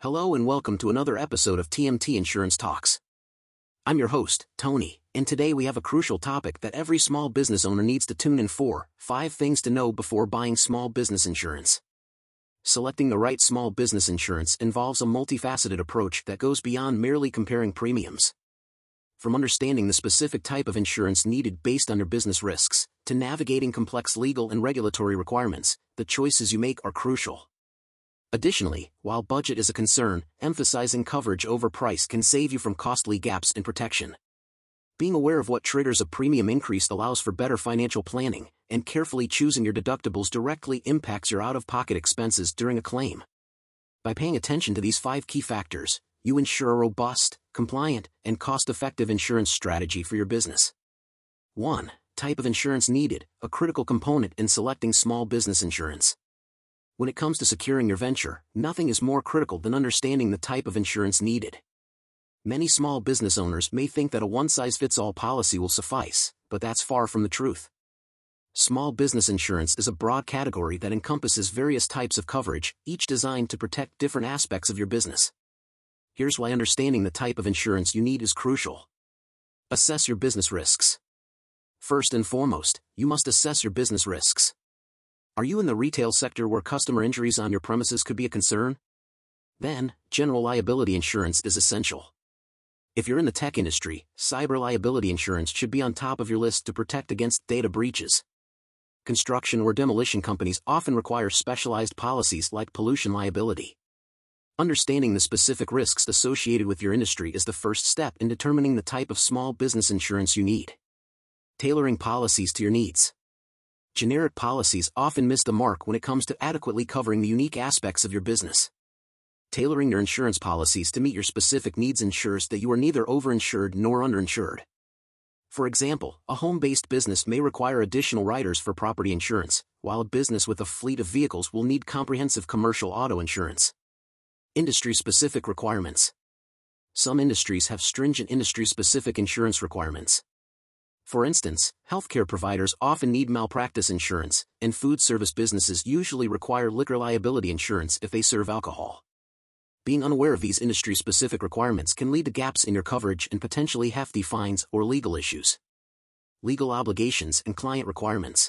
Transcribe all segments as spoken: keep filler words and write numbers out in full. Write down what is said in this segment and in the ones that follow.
Hello and welcome to another episode of T M T Insurance Talks. I'm your host, Tony, and today we have a crucial topic that every small business owner needs to tune in for: five things to know before buying small business insurance. Selecting the right small business insurance involves a multifaceted approach that goes beyond merely comparing premiums. From understanding the specific type of insurance needed based on your business risks, to navigating complex legal and regulatory requirements, the choices you make are crucial. Additionally, while budget is a concern, emphasizing coverage over price can save you from costly gaps in protection. Being aware of what triggers a premium increase allows for better financial planning, and carefully choosing your deductibles directly impacts your out-of-pocket expenses during a claim. By paying attention to these five key factors, you ensure a robust, compliant, and cost-effective insurance strategy for your business. one. Type of insurance needed, a critical component in selecting small business insurance. When it comes to securing your venture, nothing is more critical than understanding the type of insurance needed. Many small business owners may think that a one-size-fits-all policy will suffice, but that's far from the truth. Small business insurance is a broad category that encompasses various types of coverage, each designed to protect different aspects of your business. Here's why understanding the type of insurance you need is crucial. Assess your business risks. First and foremost, you must assess your business risks. Are you in the retail sector where customer injuries on your premises could be a concern? Then, general liability insurance is essential. If you're in the tech industry, cyber liability insurance should be on top of your list to protect against data breaches. Construction or demolition companies often require specialized policies like pollution liability. Understanding the specific risks associated with your industry is the first step in determining the type of small business insurance you need. Tailoring policies to your needs. Generic policies often miss the mark when it comes to adequately covering the unique aspects of your business. Tailoring your insurance policies to meet your specific needs ensures that you are neither overinsured nor underinsured. For example, a home-based business may require additional riders for property insurance, while a business with a fleet of vehicles will need comprehensive commercial auto insurance. Industry-specific requirements. Some industries have stringent industry-specific insurance requirements. For instance, healthcare providers often need malpractice insurance, and food service businesses usually require liquor liability insurance if they serve alcohol. Being unaware of these industry-specific requirements can lead to gaps in your coverage and potentially hefty fines or legal issues. Legal obligations and client requirements.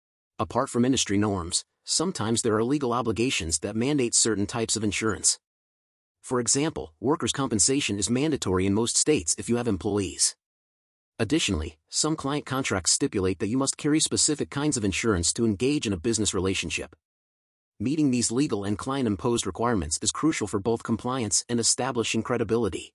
Apart from industry norms, sometimes there are legal obligations that mandate certain types of insurance. For example, workers' compensation is mandatory in most states if you have employees. Additionally, some client contracts stipulate that you must carry specific kinds of insurance to engage in a business relationship. Meeting these legal and client-imposed requirements is crucial for both compliance and establishing credibility.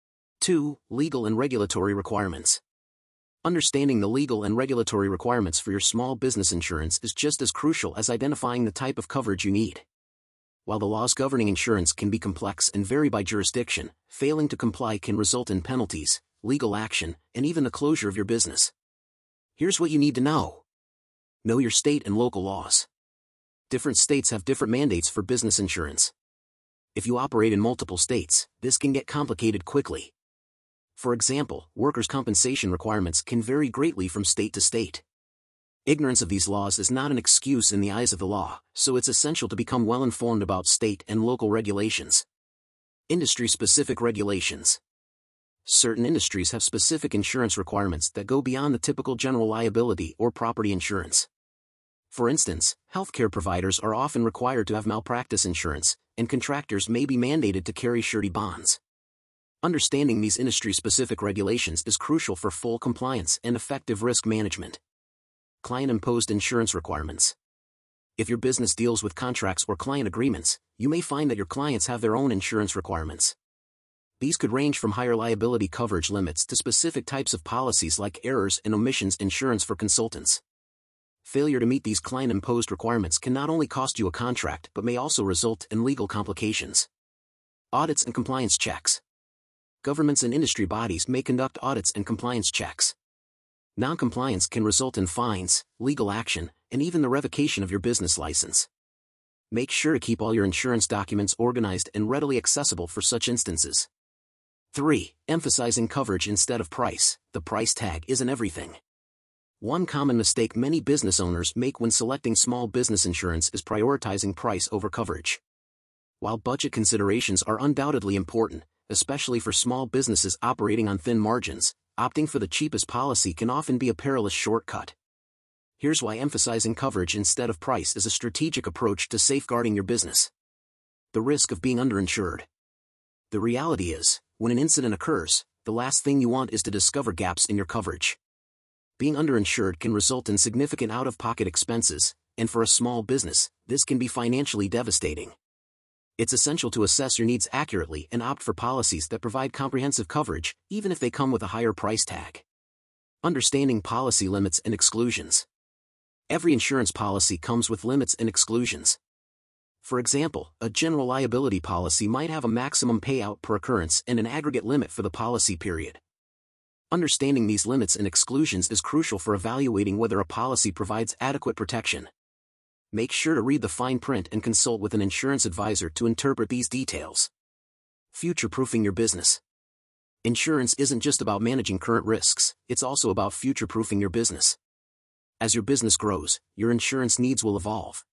two. Legal and regulatory requirements. Understanding the legal and regulatory requirements for your small business insurance is just as crucial as identifying the type of coverage you need. While the laws governing insurance can be complex and vary by jurisdiction, failing to comply can result in penalties, legal action, and even the closure of your business. Here's what you need to know. Know your state and local laws. Different states have different mandates for business insurance. If you operate in multiple states, this can get complicated quickly. For example, workers' compensation requirements can vary greatly from state to state. Ignorance of these laws is not an excuse in the eyes of the law, so it's essential to become well informed about state and local regulations. Industry-specific regulations. Certain industries have specific insurance requirements that go beyond the typical general liability or property insurance. For instance, healthcare providers are often required to have malpractice insurance, and contractors may be mandated to carry surety bonds. Understanding these industry-specific regulations is crucial for full compliance and effective risk management. Client-imposed insurance requirements. If your business deals with contracts or client agreements, you may find that your clients have their own insurance requirements. These could range from higher liability coverage limits to specific types of policies like errors and omissions insurance for consultants. Failure to meet these client-imposed requirements can not only cost you a contract but may also result in legal complications. Audits and compliance checks. Governments and industry bodies may conduct audits and compliance checks. Non-compliance can result in fines, legal action, and even the revocation of your business license. Make sure to keep all your insurance documents organized and readily accessible for such instances. three. Emphasizing coverage instead of price. The price tag isn't everything. One common mistake many business owners make when selecting small business insurance is prioritizing price over coverage. While budget considerations are undoubtedly important, especially for small businesses operating on thin margins, opting for the cheapest policy can often be a perilous shortcut. Here's why emphasizing coverage instead of price is a strategic approach to safeguarding your business. The risk of being underinsured. The reality is, when an incident occurs, the last thing you want is to discover gaps in your coverage. Being underinsured can result in significant out-of-pocket expenses, and for a small business, this can be financially devastating. It's essential to assess your needs accurately and opt for policies that provide comprehensive coverage, even if they come with a higher price tag. Understanding policy limits and exclusions. Every insurance policy comes with limits and exclusions. For example, a general liability policy might have a maximum payout per occurrence and an aggregate limit for the policy period. Understanding these limits and exclusions is crucial for evaluating whether a policy provides adequate protection. Make sure to read the fine print and consult with an insurance advisor to interpret these details. Future-proofing your business. Insurance isn't just about managing current risks, it's also about future-proofing your business. As your business grows, your insurance needs will evolve.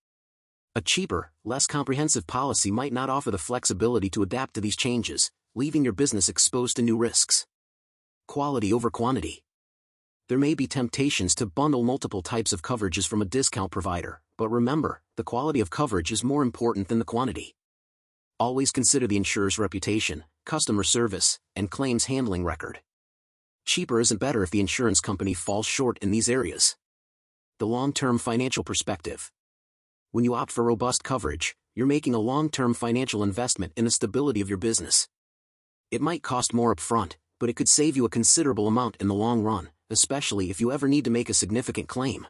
A cheaper, less comprehensive policy might not offer the flexibility to adapt to these changes, leaving your business exposed to new risks. Quality over quantity. There may be temptations to bundle multiple types of coverages from a discount provider, but remember, the quality of coverage is more important than the quantity. Always consider the insurer's reputation, customer service, and claims handling record. Cheaper isn't better if the insurance company falls short in these areas. The long-term financial perspective. When you opt for robust coverage, you're making a long-term financial investment in the stability of your business. It might cost more upfront, but it could save you a considerable amount in the long run, especially if you ever need to make a significant claim.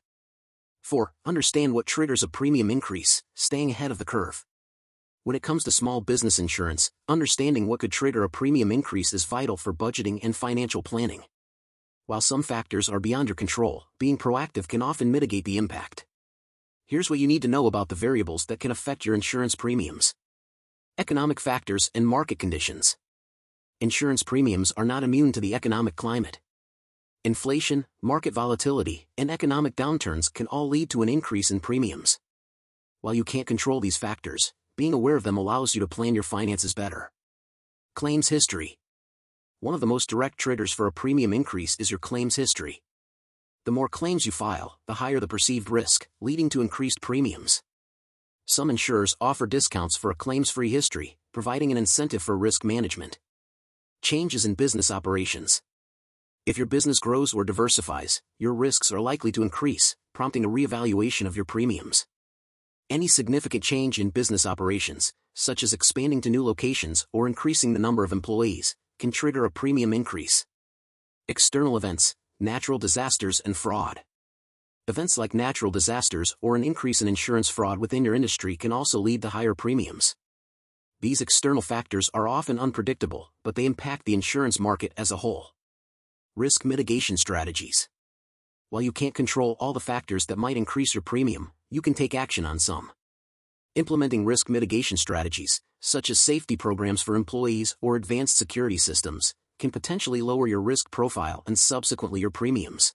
four. Understand what triggers a premium increase, staying ahead of the curve. When it comes to small business insurance, understanding what could trigger a premium increase is vital for budgeting and financial planning. While some factors are beyond your control, being proactive can often mitigate the impact. Here's what you need to know about the variables that can affect your insurance premiums. Economic factors and market conditions. Insurance premiums are not immune to the economic climate. Inflation, market volatility, and economic downturns can all lead to an increase in premiums. While you can't control these factors, being aware of them allows you to plan your finances better. Claims history. One of the most direct triggers for a premium increase is your claims history. The more claims you file, the higher the perceived risk, leading to increased premiums. Some insurers offer discounts for a claims-free history, providing an incentive for risk management. Changes in business operations. If your business grows or diversifies, your risks are likely to increase, prompting a reevaluation of your premiums. Any significant change in business operations, such as expanding to new locations or increasing the number of employees, can trigger a premium increase. External events, natural disasters and fraud. Events like natural disasters or an increase in insurance fraud within your industry can also lead to higher premiums. These external factors are often unpredictable, but they impact the insurance market as a whole. Risk mitigation strategies. While you can't control all the factors that might increase your premium, you can take action on some. Implementing risk mitigation strategies, such as safety programs for employees or advanced security systems, can potentially lower your risk profile and subsequently your premiums.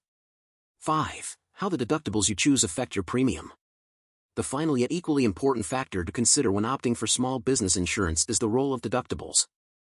five. How the deductibles you choose affect your premium. The final yet equally important factor to consider when opting for small business insurance is the role of deductibles.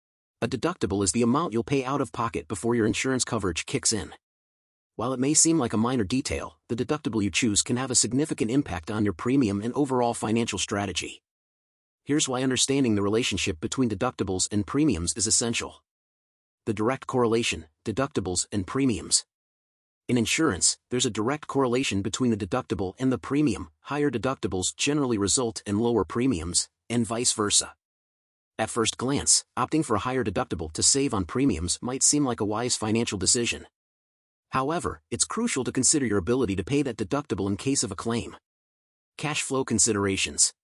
A deductible is the amount you'll pay out of pocket before your insurance coverage kicks in. While it may seem like a minor detail, the deductible you choose can have a significant impact on your premium and overall financial strategy. Here's why understanding the relationship between deductibles and premiums is essential. The direct correlation, deductibles and premiums. In insurance, there's a direct correlation between the deductible and the premium. Higher deductibles generally result in lower premiums, and vice versa. At first glance, opting for a higher deductible to save on premiums might seem like a wise financial decision. However, it's crucial to consider your ability to pay that deductible in case of a claim. Cash flow considerations.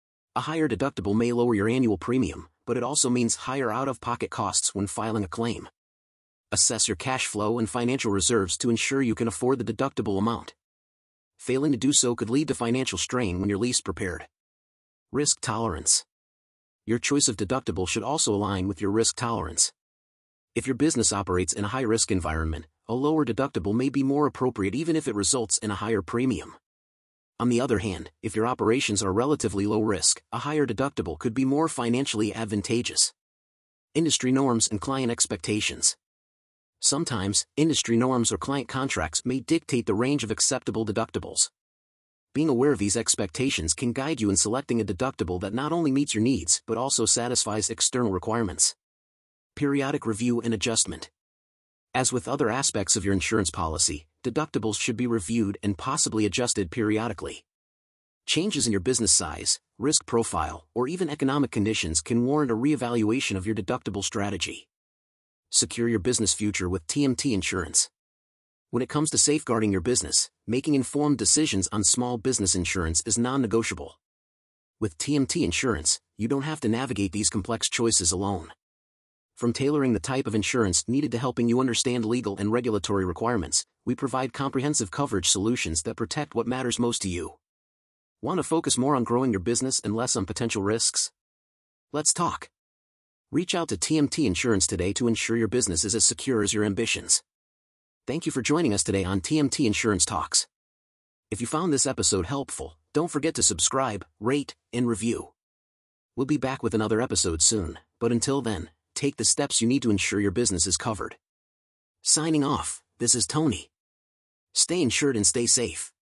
A higher deductible may lower your annual premium, but it also means higher out-of-pocket costs when filing a claim. Assess your cash flow and financial reserves to ensure you can afford the deductible amount. Failing to do so could lead to financial strain when you're least prepared. Risk tolerance. Your choice of deductible should also align with your risk tolerance. If your business operates in a high-risk environment, a lower deductible may be more appropriate even if it results in a higher premium. On the other hand, if your operations are relatively low risk, a higher deductible could be more financially advantageous. Industry norms and client expectations. Sometimes, industry norms or client contracts may dictate the range of acceptable deductibles. Being aware of these expectations can guide you in selecting a deductible that not only meets your needs but also satisfies external requirements. Periodic review and adjustment. As with other aspects of your insurance policy, deductibles should be reviewed and possibly adjusted periodically. Changes in your business size, risk profile, or even economic conditions can warrant a reevaluation of your deductible strategy. Secure your business future with T M T Insurance. When it comes to safeguarding your business, making informed decisions on small business insurance is non-negotiable. With T M T Insurance, you don't have to navigate these complex choices alone. From tailoring the type of insurance needed to helping you understand legal and regulatory requirements, we provide comprehensive coverage solutions that protect what matters most to you. Want to focus more on growing your business and less on potential risks? Let's talk. Reach out to T M T Insurance today to ensure your business is as secure as your ambitions. Thank you for joining us today on T M T Insurance Talks. If you found this episode helpful, don't forget to subscribe, rate, and review. We'll be back with another episode soon, but until then, take the steps you need to ensure your business is covered. Signing off, this is Tony. Stay insured and stay safe.